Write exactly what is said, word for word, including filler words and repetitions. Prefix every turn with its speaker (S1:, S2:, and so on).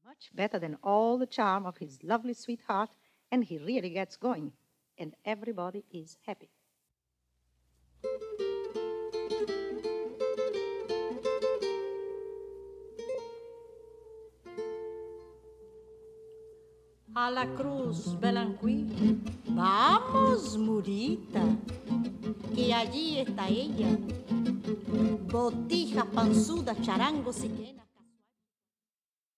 S1: Much better than all the charm of his lovely sweetheart, and he really gets going, and everybody is happy.
S2: A la Cruz Belanquí, vamos, Murita, que allí está ella, botija, panzuda, charango, siquena.